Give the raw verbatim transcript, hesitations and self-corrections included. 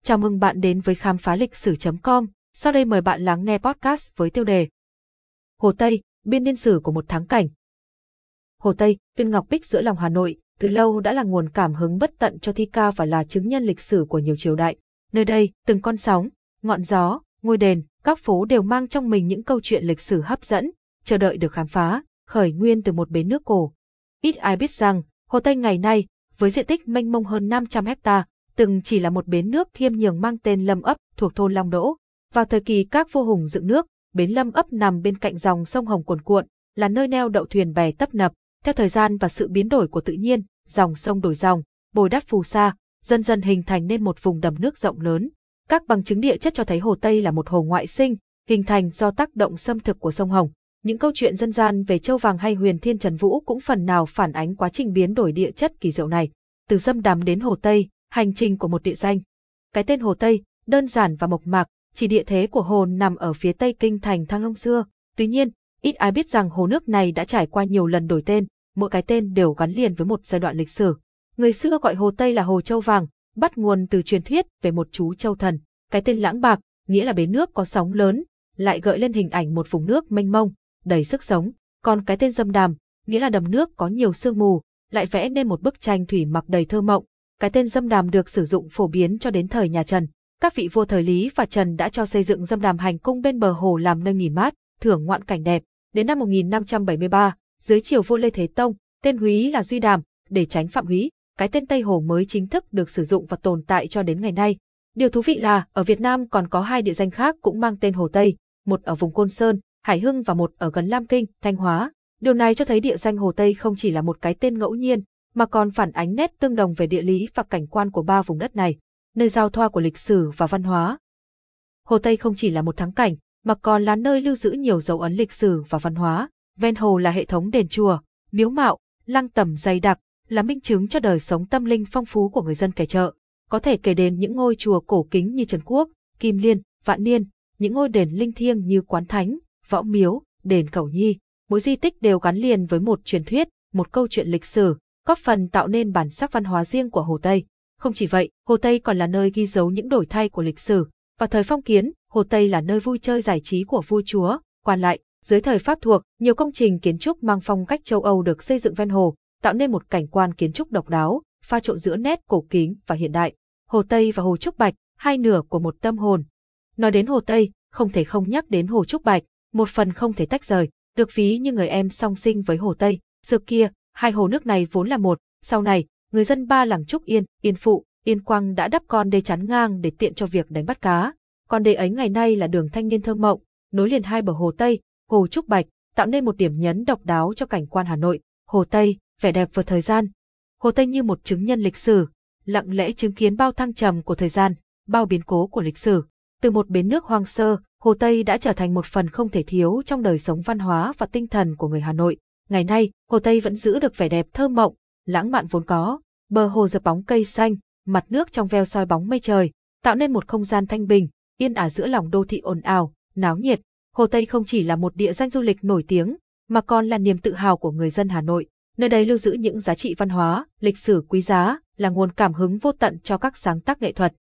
Chào mừng bạn đến với khám phá lịch sử chấm com. Sau đây mời bạn lắng nghe podcast với tiêu đề Hồ Tây, biên niên sử của một thắng cảnh. Hồ Tây, viên ngọc bích giữa lòng Hà Nội, từ lâu đã là nguồn cảm hứng bất tận cho thi ca và là chứng nhân lịch sử của nhiều triều đại. Nơi đây, từng con sóng, ngọn gió, ngôi đền, các phố đều mang trong mình những câu chuyện lịch sử hấp dẫn, chờ đợi được khám phá, khởi nguyên từ một bến nước cổ. Ít ai biết rằng, Hồ Tây ngày nay, với diện tích mênh mông hơn năm trăm hecta, từng chỉ là một bến nước khiêm nhường mang tên Lâm Ấp thuộc thôn Long Đỗ. Vào thời kỳ các vua hùng dựng nước, bến Lâm Ấp nằm bên cạnh dòng sông Hồng cuồn cuộn, là nơi neo đậu thuyền bè tấp nập. Theo thời gian và sự biến đổi của tự nhiên, dòng sông đổi dòng, bồi đắp phù sa, dần dần hình thành nên một vùng đầm nước rộng lớn. Các bằng chứng địa chất cho thấy Hồ Tây là một hồ ngoại sinh, hình thành do tác động xâm thực của sông Hồng. Những câu chuyện dân gian về Châu Vàng hay Huyền Thiên Trần Vũ cũng phần nào phản ánh quá trình biến đổi địa chất kỳ diệu này. Từ Dâm Đàm đến Hồ Tây, hành trình của một địa danh. Cái tên Hồ Tây, đơn giản và mộc mạc, chỉ địa thế của hồ nằm ở phía tây kinh thành Thăng Long xưa. Tuy nhiên, ít ai biết rằng hồ nước này đã trải qua nhiều lần đổi tên, mỗi cái tên đều gắn liền với một giai đoạn lịch sử. Người xưa gọi Hồ Tây là Hồ Châu Vàng, bắt nguồn từ truyền thuyết về một chú châu thần. Cái tên Lãng Bạc, nghĩa là bến nước có sóng lớn, lại gợi lên hình ảnh một vùng nước mênh mông, đầy sức sống. Còn cái tên Dâm Đàm, nghĩa là đầm nước có nhiều sương mù, lại vẽ nên một bức tranh thủy mặc đầy thơ mộng. Cái tên Dâm Đàm được sử dụng phổ biến cho đến thời nhà Trần. Các vị vua thời Lý và Trần đã cho xây dựng Dâm Đàm hành cung bên bờ hồ làm nơi nghỉ mát, thưởng ngoạn cảnh đẹp. Đến năm một nghìn năm trăm bảy mươi ba, dưới triều vua Lê Thế Tông, tên Húy là Duy Đàm, để tránh phạm húy, cái tên Tây Hồ mới chính thức được sử dụng và tồn tại cho đến ngày nay. Điều thú vị là, ở Việt Nam còn có hai địa danh khác cũng mang tên Hồ Tây, một ở vùng Côn Sơn, Hải Hưng và một ở gần Lam Kinh, Thanh Hóa. Điều này cho thấy địa danh Hồ Tây không chỉ là một cái tên ngẫu nhiên, mà còn phản ánh nét tương đồng về địa lý và cảnh quan của ba vùng đất này, nơi giao thoa của lịch sử và văn hóa. Hồ Tây không chỉ là một thắng cảnh, mà còn là nơi lưu giữ nhiều dấu ấn lịch sử và văn hóa. Ven hồ là hệ thống đền chùa, miếu mạo, lăng tẩm dày đặc, là minh chứng cho đời sống tâm linh phong phú của người dân kẻ chợ. Có thể kể đến những ngôi chùa cổ kính như Trần Quốc, Kim Liên, Vạn Niên, những ngôi đền linh thiêng như Quán Thánh, Võ Miếu, đền Cẩu Nhi. Mỗi di tích đều gắn liền với một truyền thuyết, một câu chuyện lịch sử, góp phần tạo nên bản sắc văn hóa riêng của Hồ Tây. Không chỉ vậy, Hồ Tây còn là nơi ghi dấu những đổi thay của lịch sử. Vào thời phong kiến, Hồ Tây là nơi vui chơi giải trí của vua chúa, quan lại. Dưới thời Pháp thuộc, nhiều công trình kiến trúc mang phong cách châu Âu được xây dựng ven hồ, tạo nên một cảnh quan kiến trúc độc đáo, pha trộn giữa nét cổ kính và hiện đại. Hồ Tây và Hồ Trúc Bạch, hai nửa của một tâm hồn. Nói đến Hồ Tây, không thể không nhắc đến Hồ Trúc Bạch, một phần không thể tách rời, được ví như người em song sinh với Hồ Tây. Xưa kia, hai hồ nước này vốn là một, sau này, người dân ba làng Trúc Yên, Yên Phụ, Yên Quang đã đắp con đê chắn ngang để tiện cho việc đánh bắt cá. Con đê ấy ngày nay là đường thanh niên thơ mộng, nối liền hai bờ Hồ Tây, Hồ Trúc Bạch, tạo nên một điểm nhấn độc đáo cho cảnh quan Hà Nội. Hồ Tây, vẻ đẹp vượt thời gian. Hồ Tây như một chứng nhân lịch sử, lặng lẽ chứng kiến bao thăng trầm của thời gian, bao biến cố của lịch sử. Từ một bến nước hoang sơ, Hồ Tây đã trở thành một phần không thể thiếu trong đời sống văn hóa và tinh thần của người Hà Nội. Ngày nay, Hồ Tây vẫn giữ được vẻ đẹp thơ mộng, lãng mạn vốn có. Bờ hồ dập bóng cây xanh, mặt nước trong veo soi bóng mây trời, tạo nên một không gian thanh bình, yên ả giữa lòng đô thị ồn ào, náo nhiệt. Hồ Tây không chỉ là một địa danh du lịch nổi tiếng, mà còn là niềm tự hào của người dân Hà Nội. Nơi đây lưu giữ những giá trị văn hóa, lịch sử quý giá, là nguồn cảm hứng vô tận cho các sáng tác nghệ thuật.